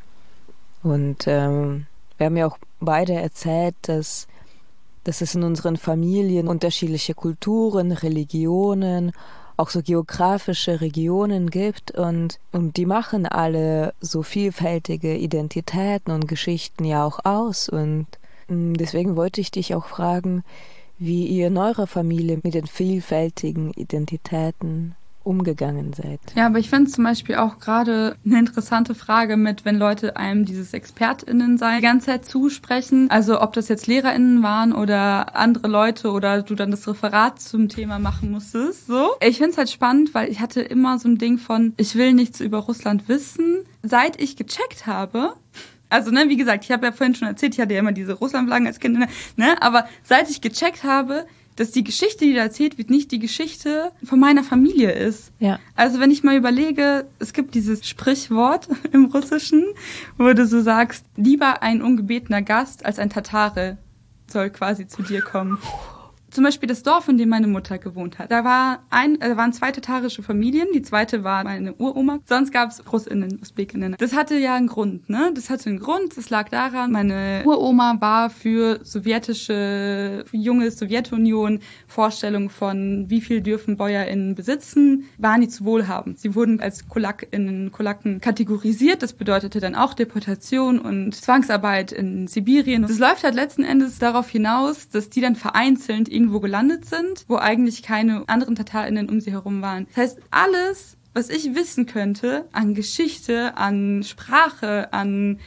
Und ähm, wir haben ja auch beide erzählt, dass, dass es in unseren Familien unterschiedliche Kulturen, Religionen, auch so geografische Regionen gibt und, und die machen alle so vielfältige Identitäten und Geschichten ja auch aus. Und deswegen wollte ich dich auch fragen, wie ihr in eurer Familie mit den vielfältigen Identitäten umgegangen seid. Ja, aber ich finde zum Beispiel auch gerade eine interessante Frage mit, wenn Leute einem dieses ExpertInnen-Sein die ganze Zeit zusprechen. Also ob das jetzt LehrerInnen waren oder andere Leute oder du dann das Referat zum Thema machen musstest. So. Ich finde es halt spannend, weil ich hatte immer so ein Ding von, ich will nichts über Russland wissen. Seit ich gecheckt habe, also, ne, wie gesagt, ich habe ja vorhin schon erzählt, ich hatte ja immer diese Russlandflaggen als Kind, ne, aber seit ich gecheckt habe, dass die Geschichte, die da erzählt wird, nicht die Geschichte von meiner Familie ist. Ja. Also wenn ich mal überlege, es gibt dieses Sprichwort im Russischen, wo du so sagst, lieber ein ungebetener Gast als ein Tatare soll quasi zu dir kommen. Zum Beispiel das Dorf, in dem meine Mutter gewohnt hat. Da war ein, da waren zwei tatarische Familien. Die zweite war meine Uroma. Sonst gab es Russinnen, Usbekinnen. Das hatte ja einen Grund, ne? Das hatte einen Grund. Das lag daran, meine Uroma war für sowjetische, für junge Sowjetunion Vorstellung von, wie viel dürfen BäuerInnen besitzen, waren die zu wohlhabend. Sie wurden als KolakInnen, Kolaken kategorisiert. Das bedeutete dann auch Deportation und Zwangsarbeit in Sibirien. Das läuft halt letzten Endes darauf hinaus, dass die dann vereinzelt irgendwo gelandet sind, wo eigentlich keine anderen TatarInnen um sie herum waren. Das heißt, alles, was ich wissen könnte an Geschichte, an Sprache, an,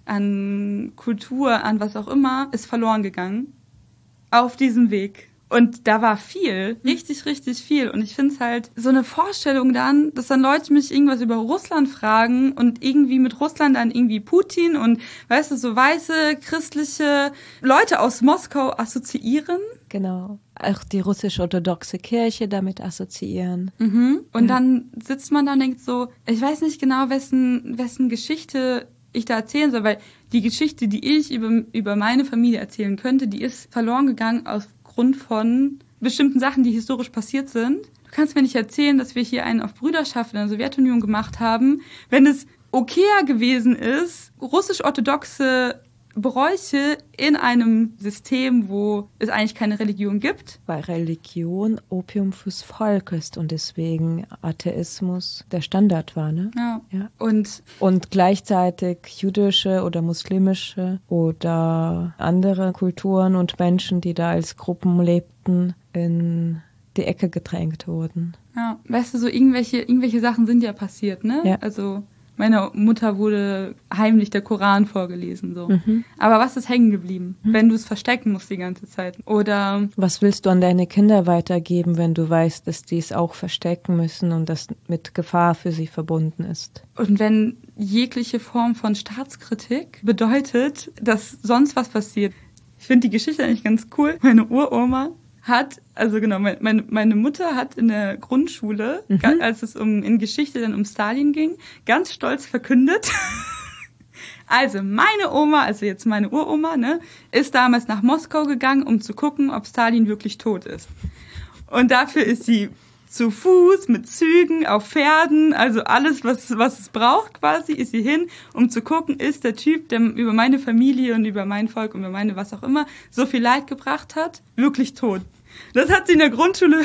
an Kultur, an was auch immer, ist verloren gegangen auf diesem Weg. Und da war viel, richtig, richtig viel. Und ich finde es halt so eine Vorstellung dann, dass dann Leute mich irgendwas über Russland fragen und irgendwie mit Russland dann irgendwie Putin und, weißt du, so weiße, christliche Leute aus Moskau assoziieren. Genau. Auch die russisch-orthodoxe Kirche damit assoziieren. Mhm. Und ja. Dann sitzt man da und denkt so, ich weiß nicht genau, wessen, wessen Geschichte ich da erzählen soll, weil die Geschichte, die ich über, über meine Familie erzählen könnte, die ist verloren gegangen aus Grund von bestimmten Sachen, die historisch passiert sind. Du kannst mir nicht erzählen, dass wir hier einen auf Brüderschaft in der Sowjetunion gemacht haben, wenn es okayer gewesen ist, russisch-orthodoxe Bräuche in einem System, wo es eigentlich keine Religion gibt. Weil Religion Opium fürs Volk ist und deswegen Atheismus der Standard war, ne? Ja. ja. Und, und gleichzeitig jüdische oder muslimische oder andere Kulturen und Menschen, die da als Gruppen lebten, in die Ecke gedrängt wurden. Ja, weißt du, so irgendwelche, irgendwelche Sachen sind ja passiert, ne? Ja. Also Meiner Mutter wurde heimlich der Koran vorgelesen, so. Mhm. Aber was ist hängen geblieben, mhm. wenn du es verstecken musst die ganze Zeit? Oder was willst du an deine Kinder weitergeben, wenn du weißt, dass die es auch verstecken müssen und das mit Gefahr für sie verbunden ist? Und wenn jegliche Form von Staatskritik bedeutet, dass sonst was passiert. Ich finde die Geschichte eigentlich ganz cool. Meine Uroma hat, also genau, meine, meine Mutter hat in der Grundschule, mhm. als es um in Geschichte dann um Stalin ging, ganz stolz verkündet, also meine Oma, also jetzt meine Uroma, ne, ist damals nach Moskau gegangen, um zu gucken, ob Stalin wirklich tot ist. Und dafür ist sie zu Fuß, mit Zügen, auf Pferden, also alles, was, was es braucht quasi, ist sie hin, um zu gucken, ist der Typ, der über meine Familie und über mein Volk und über meine was auch immer so viel Leid gebracht hat, wirklich tot. Das hat sie in der Grundschule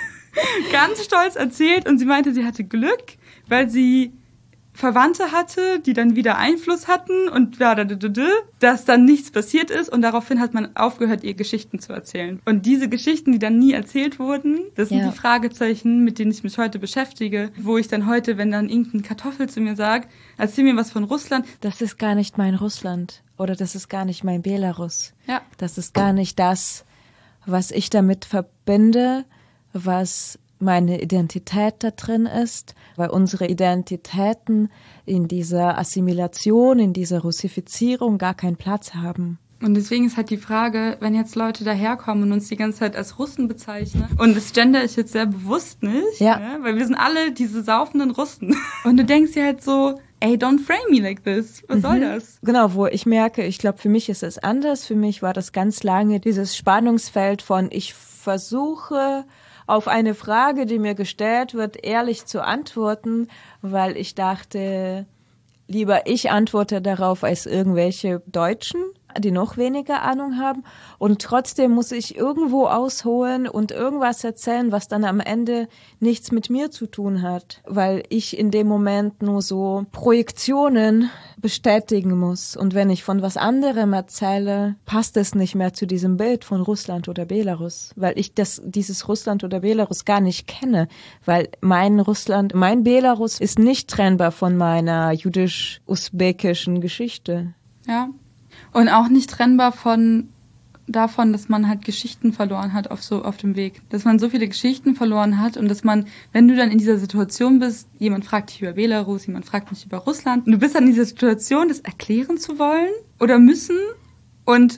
ganz stolz erzählt und sie meinte, sie hatte Glück, weil sie Verwandte hatte, die dann wieder Einfluss hatten und dass dann nichts passiert ist und daraufhin hat man aufgehört, ihr Geschichten zu erzählen. Und diese Geschichten, die dann nie erzählt wurden, das sind ja. die Fragezeichen, mit denen ich mich heute beschäftige, wo ich dann heute, wenn dann irgendein Kartoffel zu mir sagt, erzähl mir was von Russland. Das ist gar nicht mein Russland oder das ist gar nicht mein Belarus. Ja. Das ist gar nicht das, was ich damit verbinde, was meine Identität da drin ist, weil unsere Identitäten in dieser Assimilation, in dieser Russifizierung gar keinen Platz haben. Und deswegen ist halt die Frage, wenn jetzt Leute daherkommen und uns die ganze Zeit als Russen bezeichnen, und das gender ich jetzt sehr bewusst nicht, ja. ne? Weil wir sind alle diese saufenden Russen. Und du denkst dir halt so, ey, don't frame me like this. Was mhm. soll das? Genau, wo ich merke, ich glaube, für mich ist es anders. Für mich war das ganz lange dieses Spannungsfeld von, ich versuche auf eine Frage, die mir gestellt wird, ehrlich zu antworten, weil ich dachte, lieber ich antworte darauf als irgendwelche Deutschen, die noch weniger Ahnung haben. Und trotzdem muss ich irgendwo ausholen und irgendwas erzählen, was dann am Ende nichts mit mir zu tun hat, weil ich in dem Moment nur so Projektionen bestätigen muss. Und wenn ich von was anderem erzähle, passt es nicht mehr zu diesem Bild von Russland oder Belarus, weil ich das, dieses Russland oder Belarus gar nicht kenne, weil mein Russland, mein Belarus ist nicht trennbar von meiner jüdisch-usbekischen Geschichte. Ja. Und auch nicht trennbar von davon, dass man halt Geschichten verloren hat auf so auf dem Weg. Dass man so viele Geschichten verloren hat und dass man, wenn du dann in dieser Situation bist, jemand fragt dich über Belarus, jemand fragt mich über Russland, und du bist dann in dieser Situation, das erklären zu wollen oder müssen und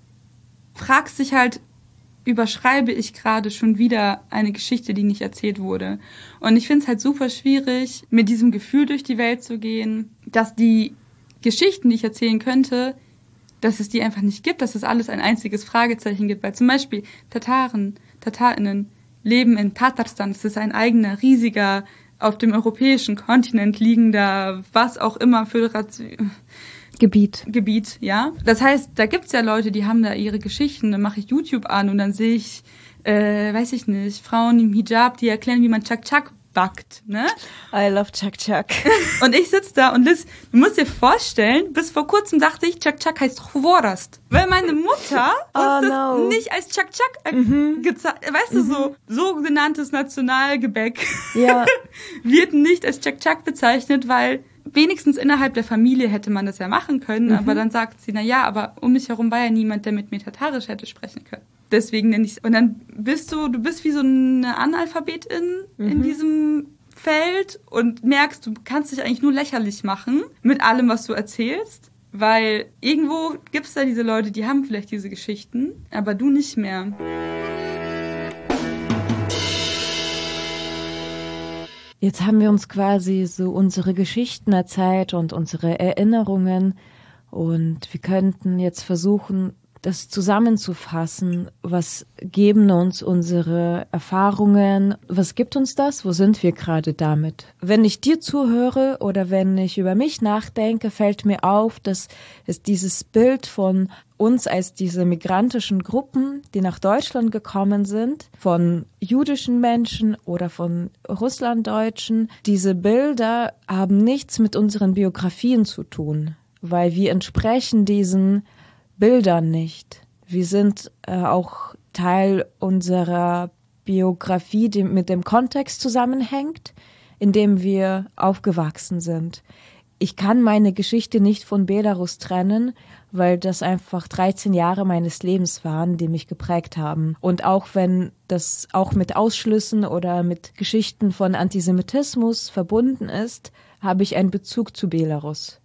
fragst dich halt, überschreibe ich gerade schon wieder eine Geschichte, die nicht erzählt wurde. Und ich finde es halt super schwierig, mit diesem Gefühl durch die Welt zu gehen, dass die Geschichten, die ich erzählen könnte, dass es die einfach nicht gibt, dass es alles ein einziges Fragezeichen gibt. Weil zum Beispiel Tataren, Tatarinnen leben in Tatarstan. Das ist ein eigener, riesiger, auf dem europäischen Kontinent liegender, was auch immer, Föderation... Gebiet. Gebiet, ja. Das heißt, da gibt's ja Leute, die haben da ihre Geschichten. Dann mache ich YouTube an und dann sehe ich, äh, weiß ich nicht, Frauen im Hijab, die erklären, wie man Chak-Chak backt, ne? I love Chak-Chak. Und ich sitze da und das, du musst dir vorstellen, bis vor kurzem dachte ich, Chak-Chak heißt Chvorast. Weil meine Mutter oh, uns no. das nicht als Chak-Chak äh, mhm. gezeigt, weißt du, mhm. so sogenanntes Nationalgebäck ja. wird nicht als Chak-Chak bezeichnet, weil wenigstens innerhalb der Familie hätte man das ja machen können, mhm. aber dann sagt sie, na ja, aber um mich herum war ja niemand, der mit mir Tatarisch hätte sprechen können. Deswegen nenne ich es. Und dann bist du, du bist wie so eine Analphabetin mhm. in diesem Feld und merkst, du kannst dich eigentlich nur lächerlich machen mit allem, was du erzählst, weil irgendwo gibt es da diese Leute, die haben vielleicht diese Geschichten, aber du nicht mehr. Jetzt haben wir uns quasi so unsere Geschichten erzählt und unsere Erinnerungen und wir könnten jetzt versuchen, das zusammenzufassen. Was geben uns unsere Erfahrungen? Was gibt uns das? Wo sind wir gerade damit? Wenn ich dir zuhöre oder wenn ich über mich nachdenke, fällt mir auf, dass es dieses Bild von uns als diese migrantischen Gruppen, die nach Deutschland gekommen sind, von jüdischen Menschen oder von Russlanddeutschen, diese Bilder haben nichts mit unseren Biografien zu tun, weil wir entsprechen diesen Bildern nicht. Wir sind äh, auch Teil unserer Biografie, die mit dem Kontext zusammenhängt, in dem wir aufgewachsen sind. ich kann meine Geschichte nicht von Belarus trennen, weil das einfach dreizehn Jahre meines Lebens waren, die mich geprägt haben. Und auch wenn das auch mit Ausschlüssen oder mit Geschichten von Antisemitismus verbunden ist, habe ich einen Bezug zu Belarus.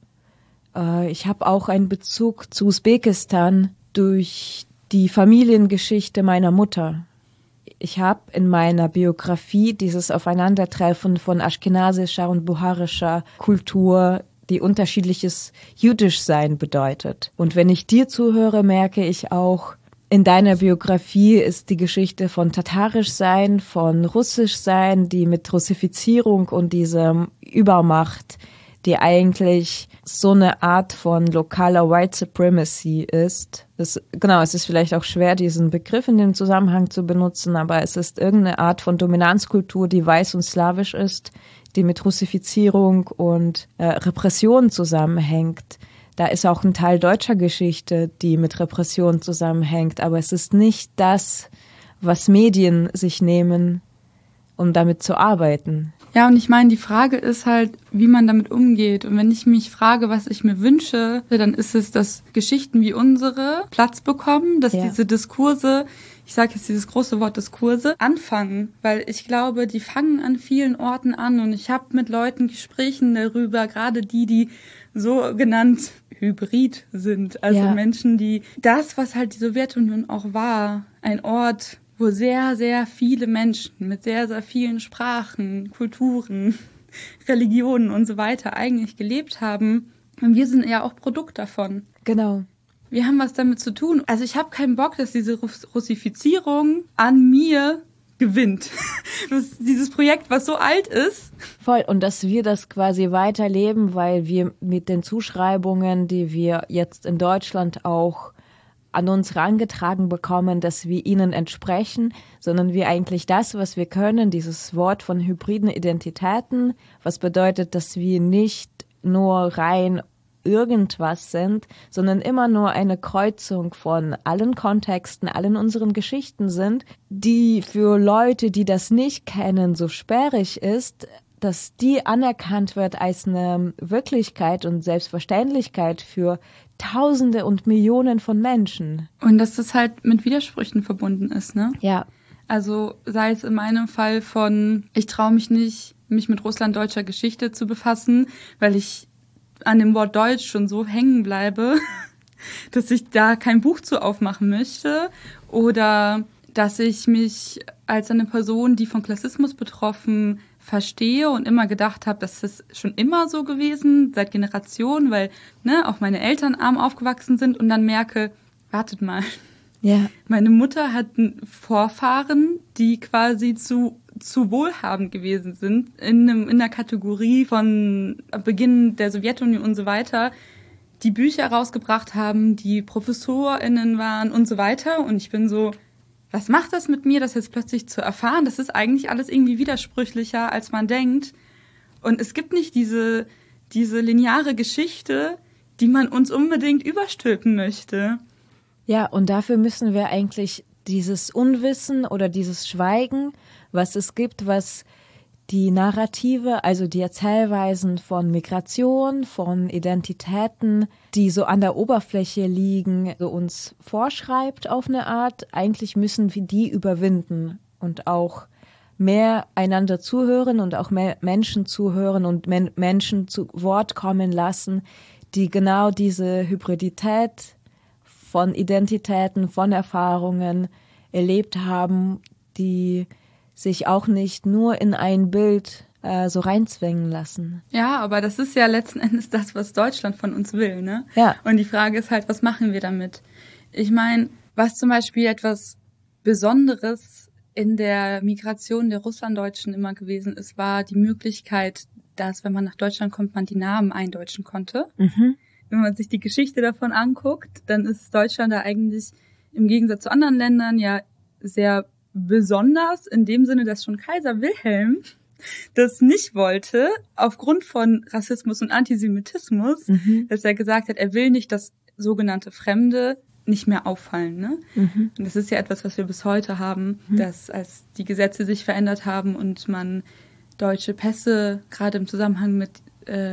Äh, ich habe auch einen Bezug zu Usbekistan durch die Familiengeschichte meiner Mutter. Ich habe in meiner Biografie dieses Aufeinandertreffen von aschkenasischer und bucharischer Kultur, die unterschiedliches Jüdischsein bedeutet. Und wenn ich dir zuhöre, merke ich auch, in deiner Biografie ist die Geschichte von Tatarischsein, von Russischsein, die mit Russifizierung und dieser Übermacht, die eigentlich so eine Art von lokaler White Supremacy ist. Das, genau, es ist vielleicht auch schwer, diesen Begriff in dem Zusammenhang zu benutzen, aber es ist irgendeine Art von Dominanzkultur, die weiß und slawisch ist, die mit Russifizierung und äh, Repression zusammenhängt. Da ist auch ein Teil deutscher Geschichte, die mit Repression zusammenhängt, aber es ist nicht das, was Medien sich nehmen, um damit zu arbeiten. Ja, und ich meine, die Frage ist halt, wie man damit umgeht. Und wenn ich mich frage, was ich mir wünsche, dann ist es, dass Geschichten wie unsere Platz bekommen, dass ja. diese Diskurse, ich sage jetzt dieses große Wort Diskurse, anfangen. Weil ich glaube, die fangen an vielen Orten an. Und ich habe mit Leuten Gesprächen darüber, gerade die, die so genannt hybrid sind. Also ja. Menschen, die das, was halt die Sowjetunion auch war, ein Ort, wo sehr, sehr viele Menschen mit sehr, sehr vielen Sprachen, Kulturen, Religionen und so weiter eigentlich gelebt haben. Und wir sind ja auch Produkt davon. Genau. Wir haben was damit zu tun. Also ich habe keinen Bock, dass diese Russifizierung an mir gewinnt. Das, dieses Projekt, was so alt ist. Voll. Und dass wir das quasi weiterleben, weil wir mit den Zuschreibungen, die wir jetzt in Deutschland auch an uns herangetragen bekommen, dass wir ihnen entsprechen, sondern wir eigentlich das, was wir können, dieses Wort von hybriden Identitäten, was bedeutet, dass wir nicht nur rein irgendwas sind, sondern immer nur eine Kreuzung von allen Kontexten, allen unseren Geschichten sind, die für Leute, die das nicht kennen, so sperrig ist, dass die anerkannt wird als eine Wirklichkeit und Selbstverständlichkeit für Tausende und Millionen von Menschen. Und dass das halt mit Widersprüchen verbunden ist, ne? Ja. Also sei es in meinem Fall von, ich traue mich nicht, mich mit russlanddeutscher Geschichte zu befassen, weil ich an dem Wort Deutsch schon so hängen bleibe, dass ich da kein Buch zu aufmachen möchte. Oder dass ich mich als eine Person, die von Klassismus betroffen verstehe und immer gedacht habe, das ist schon immer so gewesen, seit Generationen, weil ne, auch meine Eltern arm aufgewachsen sind und dann merke, wartet mal, ja. Meine Mutter hat Vorfahren, die quasi zu, zu wohlhabend gewesen sind, in, einem, in der Kategorie von Beginn der Sowjetunion und so weiter, die Bücher rausgebracht haben, die ProfessorInnen waren und so weiter. Und ich bin so, was macht das mit mir, das jetzt plötzlich zu erfahren? Das ist eigentlich alles irgendwie widersprüchlicher, als man denkt. Und es gibt nicht diese, diese lineare Geschichte, die man uns unbedingt überstülpen möchte. Ja, und dafür müssen wir eigentlich dieses Unwissen oder dieses Schweigen, was es gibt, was die Narrative, also die Erzählweisen von Migration, von Identitäten, die so an der Oberfläche liegen, so uns vorschreibt auf eine Art. Eigentlich müssen wir die überwinden und auch mehr einander zuhören und auch mehr Menschen zuhören und men- Menschen zu Wort kommen lassen, die genau diese Hybridität von Identitäten, von Erfahrungen erlebt haben, die sich auch nicht nur in ein Bild äh, so reinzwängen lassen. Ja, aber das ist ja letzten Endes das, was Deutschland von uns will, ne? Ja. Und die Frage ist halt, was machen wir damit? Ich meine, was zum Beispiel etwas Besonderes in der Migration der Russlanddeutschen immer gewesen ist, war die Möglichkeit, dass, wenn man nach Deutschland kommt, man die Namen eindeutschen konnte. Mhm. Wenn man sich die Geschichte davon anguckt, dann ist Deutschland da eigentlich im Gegensatz zu anderen Ländern ja sehr besonders in dem Sinne, dass schon Kaiser Wilhelm das nicht wollte, aufgrund von Rassismus und Antisemitismus, mhm. dass er gesagt hat, er will nicht, dass sogenannte Fremde nicht mehr auffallen. Ne? Mhm. Und das ist ja etwas, was wir bis heute haben, mhm. dass als die Gesetze sich verändert haben und man deutsche Pässe, gerade im Zusammenhang mit äh,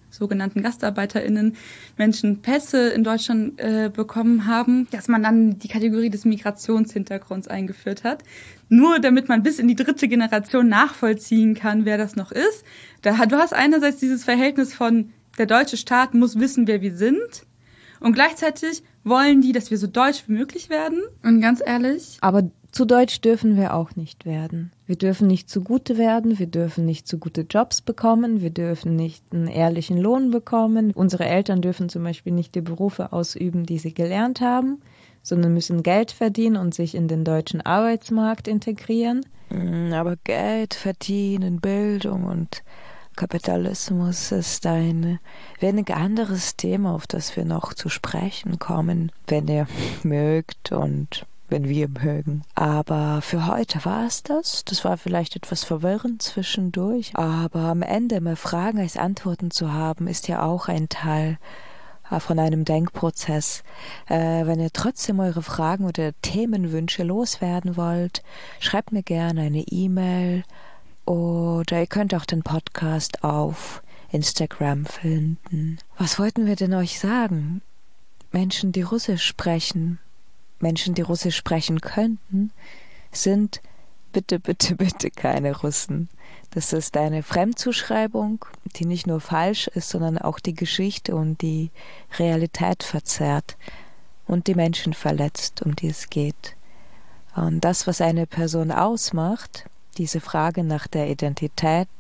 sogenannten GastarbeiterInnen Menschen Pässe in Deutschland äh, bekommen haben, dass man dann die Kategorie des Migrationshintergrunds eingeführt hat. Nur damit man bis in die dritte Generation nachvollziehen kann, wer das noch ist. Da, du hast einerseits dieses Verhältnis von, der deutsche Staat muss wissen, wer wir sind. Und gleichzeitig wollen die, dass wir so deutsch wie möglich werden. Und ganz ehrlich. Aber zu deutsch dürfen wir auch nicht werden. Wir dürfen nicht zu gute werden, wir dürfen nicht zu gute Jobs bekommen, wir dürfen nicht einen ehrlichen Lohn bekommen. Unsere Eltern dürfen zum Beispiel nicht die Berufe ausüben, die sie gelernt haben, sondern müssen Geld verdienen und sich in den deutschen Arbeitsmarkt integrieren. Aber Geld verdienen, Bildung und Kapitalismus ist ein wenig anderes Thema, auf das wir noch zu sprechen kommen, wenn ihr mögt und wenn wir mögen. Aber für heute war es das. Das war vielleicht etwas verwirrend zwischendurch. Aber am Ende mehr Fragen als Antworten zu haben, ist ja auch ein Teil von einem Denkprozess. Äh, wenn ihr trotzdem eure Fragen oder Themenwünsche loswerden wollt, schreibt mir gerne eine E-Mail oder ihr könnt auch den Podcast auf Instagram finden. Was wollten wir denn euch sagen? Menschen, die Russisch sprechen, Menschen, die Russisch sprechen könnten, sind bitte, bitte, bitte keine Russen. Das ist eine Fremdzuschreibung, die nicht nur falsch ist, sondern auch die Geschichte und die Realität verzerrt und die Menschen verletzt, um die es geht. Und das, was eine Person ausmacht, diese Frage nach der Identität,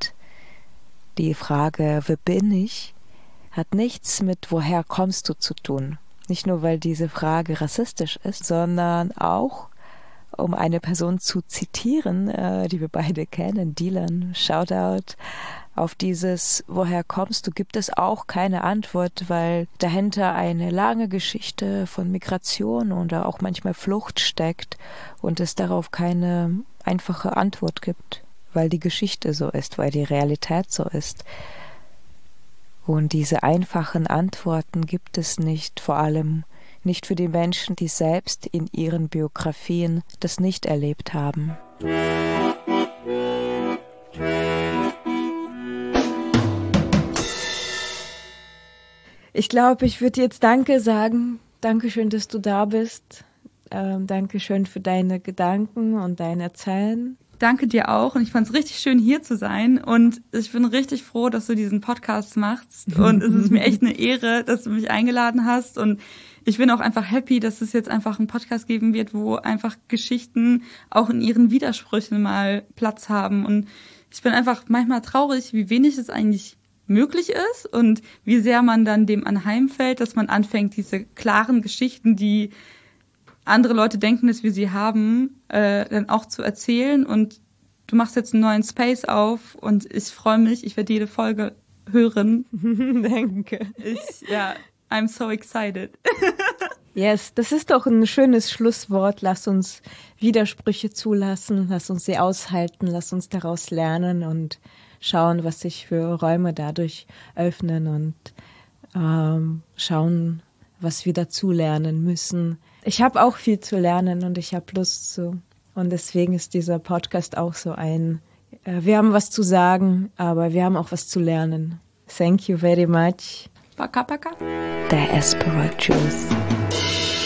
die Frage, wer bin ich, hat nichts mit woher kommst du zu tun. Nicht nur, weil diese Frage rassistisch ist, sondern auch, um eine Person zu zitieren, äh, die wir beide kennen, Dylan, Shoutout, auf dieses woher kommst du, gibt es auch keine Antwort, weil dahinter eine lange Geschichte von Migration oder auch manchmal Flucht steckt und es darauf keine einfache Antwort gibt, weil die Geschichte so ist, weil die Realität so ist. Und diese einfachen Antworten gibt es nicht, vor allem nicht für die Menschen, die selbst in ihren Biografien das nicht erlebt haben. Ich glaube, ich würde jetzt Danke sagen. Dankeschön, dass du da bist. Ähm, Dankeschön für deine Gedanken und dein Erzählen. Danke dir auch und ich fand es richtig schön, hier zu sein und ich bin richtig froh, dass du diesen Podcast machst und es ist mir echt eine Ehre, dass du mich eingeladen hast und ich bin auch einfach happy, dass es jetzt einfach einen Podcast geben wird, wo einfach Geschichten auch in ihren Widersprüchen mal Platz haben und ich bin einfach manchmal traurig, wie wenig es eigentlich möglich ist und wie sehr man dann dem anheimfällt, dass man anfängt, diese klaren Geschichten, die andere Leute denken, dass wir sie haben, äh, dann auch zu erzählen. Und du machst jetzt einen neuen Space auf und ich freue mich, ich werde jede Folge hören. Danke. Ich, ja, I'm so excited. Yes, das ist doch ein schönes Schlusswort. Lass uns Widersprüche zulassen, lass uns sie aushalten, lass uns daraus lernen und schauen, was sich für Räume dadurch öffnen und ähm, schauen, was wir dazu lernen müssen. Ich habe auch viel zu lernen und ich habe Lust zu. Und deswegen ist dieser Podcast auch so ein, äh, wir haben was zu sagen, aber wir haben auch was zu lernen. Thank you very much. Paka, paka. Diaspora Juice.